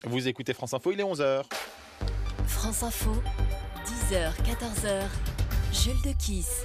Vous écoutez France Info, il est 11h. France Info, 10h, 14h, Jules de Kiss.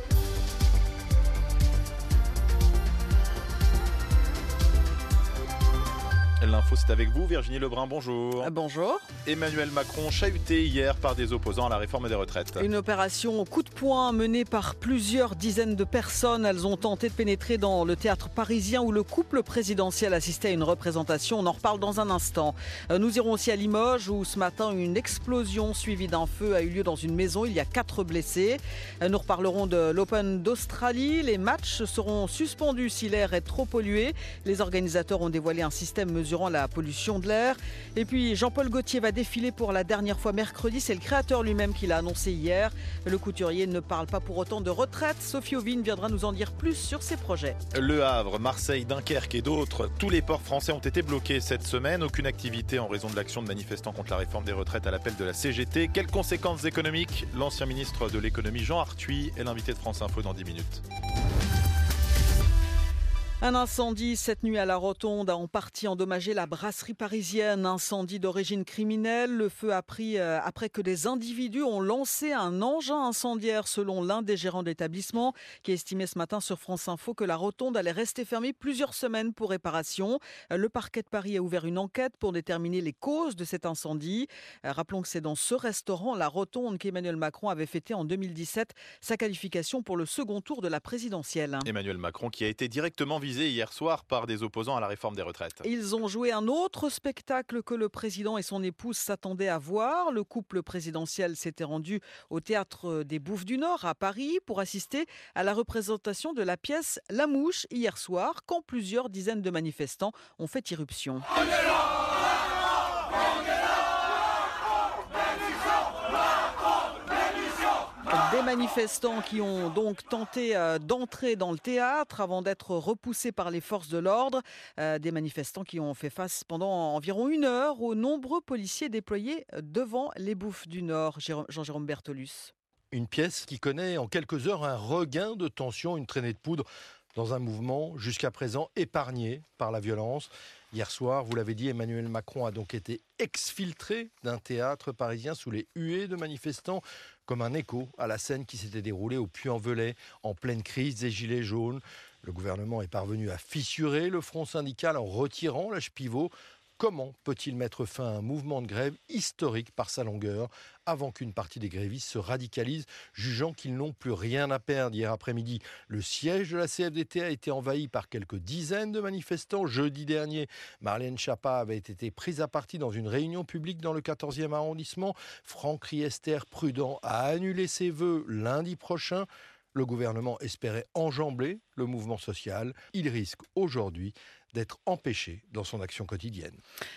L'info, c'est avec vous, Virginie Lebrun, bonjour. Bonjour. Emmanuel Macron chahuté hier par des opposants à la réforme des retraites. Une opération au coup de poing menée par plusieurs dizaines de personnes. Elles ont tenté de pénétrer dans le théâtre parisien où le couple présidentiel assistait à une représentation. On en reparle dans un instant. Nous irons aussi à Limoges où ce matin une explosion suivie d'un feu a eu lieu dans une maison. Il y a 4 blessés. Nous reparlerons de l'Open d'Australie. Les matchs seront suspendus si l'air est trop pollué. Les organisateurs ont dévoilé un système mesurant la pollution de l'air. Et puis Jean-Paul Gaultier va défiler pour la dernière fois mercredi. C'est le créateur lui-même qui l'a annoncé hier. Le couturier ne parle pas pour autant de retraite. Sophie Ovine viendra nous en dire plus sur ses projets. Le Havre, Marseille, Dunkerque et d'autres, tous les ports français ont été bloqués cette semaine. Aucune activité en raison de l'action de manifestants contre la réforme des retraites à l'appel de la CGT. Quelles conséquences économiques? L'ancien ministre de l'économie Jean Arthuis est l'invité de France Info dans 10 minutes. Un incendie cette nuit à la Rotonde a en partie endommagé la brasserie parisienne. Incendie d'origine criminelle. Le feu a pris après que des individus ont lancé un engin incendiaire selon l'un des gérants d'établissement qui estimait ce matin sur France Info que la Rotonde allait rester fermée plusieurs semaines pour réparation. Le parquet de Paris a ouvert une enquête pour déterminer les causes de cet incendie. Rappelons que c'est dans ce restaurant, la Rotonde, qu'Emmanuel Macron avait fêté en 2017 sa qualification pour le second tour de la présidentielle. Emmanuel Macron qui a été directement visé hier soir par des opposants à la réforme des retraites. Ils ont joué un autre spectacle que le président et son épouse s'attendaient à voir. Le couple présidentiel s'était rendu au théâtre des Bouffes du Nord à Paris pour assister à la représentation de la pièce La Mouche hier soir quand plusieurs dizaines de manifestants ont fait irruption. Des manifestants qui ont donc tenté d'entrer dans le théâtre avant d'être repoussés par les forces de l'ordre. Des manifestants qui ont fait face pendant environ 1 heure aux nombreux policiers déployés devant les Bouffes du Nord. Jean-Jérôme Bertolus. Une pièce qui connaît en quelques heures un regain de tension, une traînée de poudre dans un mouvement jusqu'à présent épargné par la violence. Hier soir, vous l'avez dit, Emmanuel Macron a donc été exfiltré d'un théâtre parisien sous les huées de manifestants, comme un écho à la scène qui s'était déroulée au Puy-en-Velay en pleine crise des Gilets jaunes. Le gouvernement est parvenu à fissurer le front syndical en retirant l'âge pivot. Comment peut-il mettre fin à un mouvement de grève historique par sa longueur avant qu'une partie des grévistes se radicalisent, jugeant qu'ils n'ont plus rien à perdre? Hier après-midi, le siège de la CFDT a été envahi par quelques dizaines de manifestants. Jeudi dernier, Marlène Schiappa avait été prise à partie dans une réunion publique dans le 14e arrondissement. Franck Riester, prudent, a annulé ses vœux lundi prochain. Le gouvernement espérait enjamber le mouvement social. Il risque aujourd'hui d'être empêché dans son action quotidienne.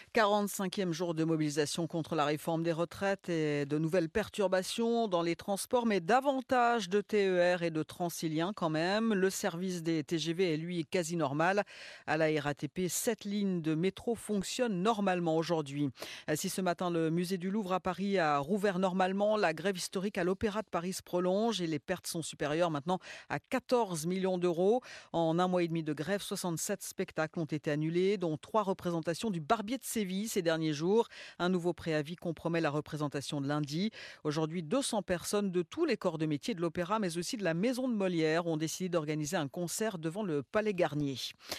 45e jour de mobilisation contre la réforme des retraites et de nouvelles perturbations dans les transports, mais davantage de TER et de Transiliens quand même. Le service des TGV est lui quasi normal. À la RATP, 7 lignes de métro fonctionnent normalement aujourd'hui. Si ce matin le musée du Louvre à Paris a rouvert normalement, la grève historique à l'Opéra de Paris se prolonge et les pertes sont supérieures maintenant à 14 millions d'euros. En 1 mois et demi de grève, 67 spectacles ont été annulés, dont 3 représentations du Barbier de Séville ces derniers jours. Un nouveau préavis compromet la représentation de lundi. Aujourd'hui, 200 personnes de tous les corps de métier de l'opéra, mais aussi de la Maison de Molière, ont décidé d'organiser un concert devant le Palais Garnier.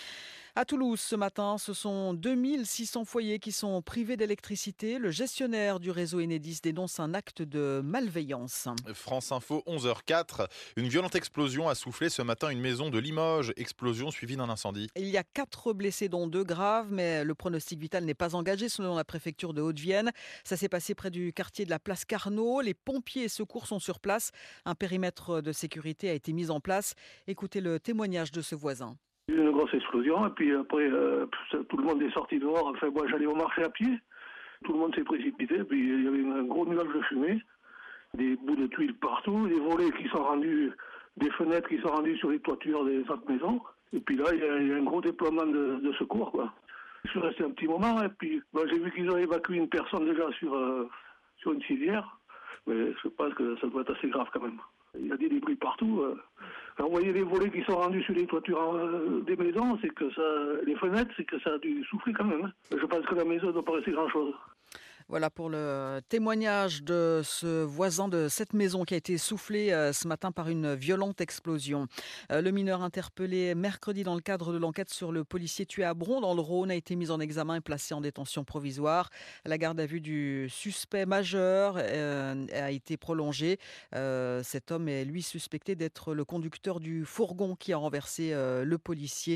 À Toulouse, ce matin, ce sont 2600 foyers qui sont privés d'électricité. Le gestionnaire du réseau Enedis dénonce un acte de malveillance. France Info, 11h04. Une violente explosion a soufflé ce matin une maison de Limoges. Explosion suivie d'un incendie. Il y a 4 blessés, dont 2 graves, mais le pronostic vital n'est pas engagé selon la préfecture de Haute-Vienne. Ça s'est passé près du quartier de la place Carnot. Les pompiers et secours sont sur place. Un périmètre de sécurité a été mis en place. Écoutez le témoignage de ce voisin. Il y a eu une grosse explosion et puis après tout le monde est sorti dehors. Enfin moi j'allais au marché à pied, tout le monde s'est précipité, puis il y avait un gros nuage de fumée, des bouts de tuiles partout, des volets qui sont rendus, des fenêtres qui sont rendues sur les toitures des autres maisons. Et puis là il y a un gros déploiement de secours quoi. Je suis resté un petit moment et puis j'ai vu qu'ils ont évacué une personne déjà sur une civière, mais je pense que ça doit être assez grave quand même. Il y a des débris partout. Alors, vous voyez les volets qui sont rendus sur les toitures des maisons, c'est que ça, les fenêtres, c'est que ça a dû souffler quand même. Je pense que la maison ne doit pas rester grand-chose. Voilà pour le témoignage de ce voisin de cette maison qui a été soufflé ce matin par une violente explosion. Le mineur interpellé mercredi dans le cadre de l'enquête sur le policier tué à Bron dans le Rhône a été mis en examen et placé en détention provisoire. La garde à vue du suspect majeur a été prolongée. Cet homme est lui suspecté d'être le conducteur du fourgon qui a renversé le policier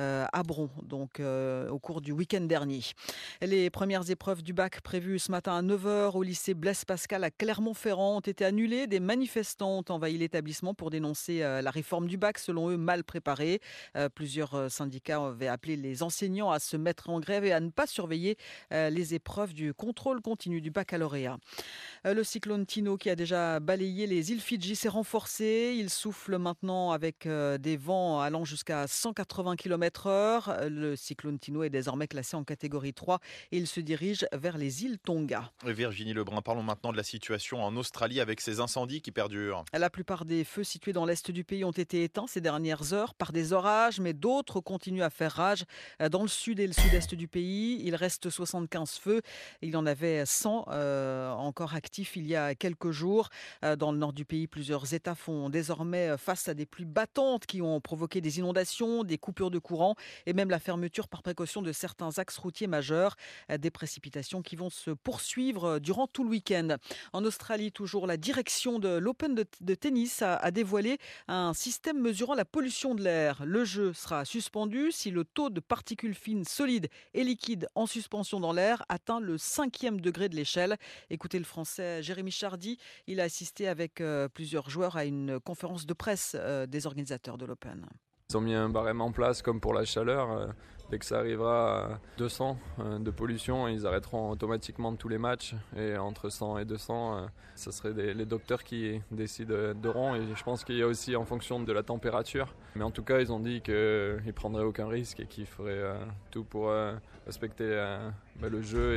à Bron, donc au cours du week-end dernier. Les premières épreuves du bac prévues ce matin à 9h au lycée Blaise Pascal à Clermont-Ferrand ont été annulées. Des manifestants ont envahi l'établissement pour dénoncer la réforme du bac, selon eux mal préparée. Plusieurs syndicats avaient appelé les enseignants à se mettre en grève et à ne pas surveiller les épreuves du contrôle continu du baccalauréat. Le cyclone Tino qui a déjà balayé les îles Fidji s'est renforcé. Il souffle maintenant avec des vents allant jusqu'à 180 km/h. Le cyclone Tino est désormais classé en catégorie 3 et il se dirige vers les îles Tonga. Virginie Lebrun, parlons maintenant de la situation en Australie avec ces incendies qui perdurent. La plupart des feux situés dans l'est du pays ont été éteints ces dernières heures par des orages, mais d'autres continuent à faire rage dans le sud et le sud-est du pays. Il reste 75 feux. Il y en avait 100 encore actifs il y a quelques jours. Dans le nord du pays, plusieurs États font désormais face à des pluies battantes qui ont provoqué des inondations, des coupures de courant et même la fermeture par précaution de certains axes routiers majeurs. Des précipitations qui vont se poursuivre durant tout le week-end. En Australie, toujours, la direction de l'Open de tennis a dévoilé un système mesurant la pollution de l'air. Le jeu sera suspendu si le taux de particules fines solides et liquides en suspension dans l'air atteint le 5e degré de l'échelle. Écoutez le français Jérémy Chardy, il a assisté avec plusieurs joueurs à une conférence de presse des organisateurs de l'Open. Ils ont mis un barème en place comme pour la chaleur. Dès que ça arrivera à 200 de pollution, ils arrêteront automatiquement tous les matchs. Et entre 100 et 200, ce serait les docteurs qui décideront. Et je pense qu'il y a aussi en fonction de la température. Mais en tout cas, ils ont dit qu'ils ne prendraient aucun risque et qu'ils feraient tout pour respecter le jeu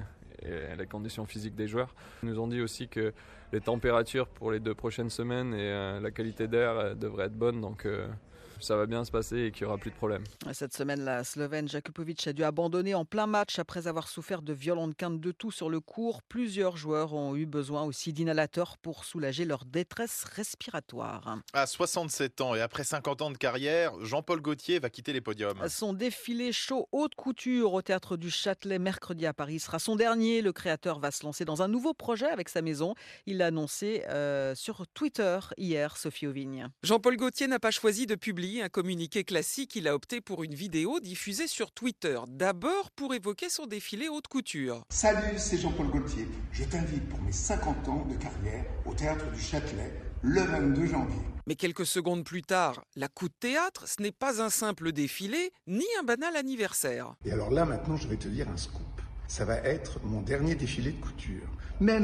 et les conditions physiques des joueurs. Ils nous ont dit aussi que les températures pour les 2 prochaines semaines et la qualité d'air devraient être bonnes. Donc ça va bien se passer et qu'il n'y aura plus de problème. Cette semaine, la Slovène Jakupovic a dû abandonner en plein match après avoir souffert de violentes quintes de toux sur le court. Plusieurs joueurs ont eu besoin aussi d'inhalateurs pour soulager leur détresse respiratoire. À 67 ans et après 50 ans de carrière, Jean-Paul Gaultier va quitter les podiums. Son défilé show haute couture au Théâtre du Châtelet mercredi à Paris sera son dernier. Le créateur va se lancer dans un nouveau projet avec sa maison. Il l'a annoncé sur Twitter hier, Sophie Auvigne. Jean-Paul Gaultier n'a pas choisi de publier un communiqué classique. Il a opté pour une vidéo diffusée sur Twitter. D'abord pour évoquer son défilé haute couture. Salut, c'est Jean-Paul Gaultier. Je t'invite pour mes 50 ans de carrière au Théâtre du Châtelet le 22 janvier. Mais quelques secondes plus tard, la coup de théâtre, ce n'est pas un simple défilé, ni un banal anniversaire. Et alors là, maintenant, je vais te dire un scoop. Ça va être mon dernier défilé de couture. Mais,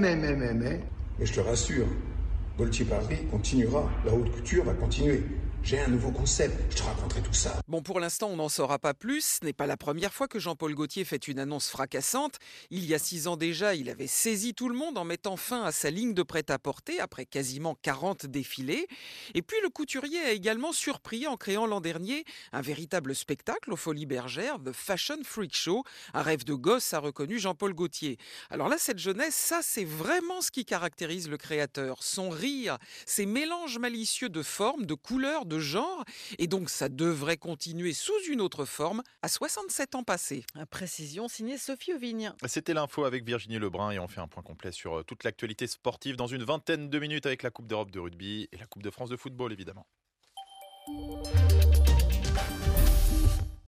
je te rassure, Gaultier Paris continuera. La haute couture va continuer. J'ai un nouveau concept, je te raconterai tout ça. Bon, pour l'instant, on n'en saura pas plus. Ce n'est pas la première fois que Jean-Paul Gaultier fait une annonce fracassante. Il y a 6 ans déjà, il avait saisi tout le monde en mettant fin à sa ligne de prêt-à-porter après quasiment 40 défilés. Et puis le couturier a également surpris en créant l'an dernier un véritable spectacle aux Folies Bergères, The Fashion Freak Show. Un rêve de gosse, a reconnu Jean-Paul Gaultier. Alors là, cette jeunesse, ça c'est vraiment ce qui caractérise le créateur. Son rire, ses mélanges malicieux de formes, de couleurs, de genre, et donc ça devrait continuer sous une autre forme à 67 ans passés. Précision signée Sophie Auvigne. C'était l'info avec Virginie Lebrun et on fait un point complet sur toute l'actualité sportive dans une vingtaine de minutes avec la Coupe d'Europe de rugby et la Coupe de France de football évidemment.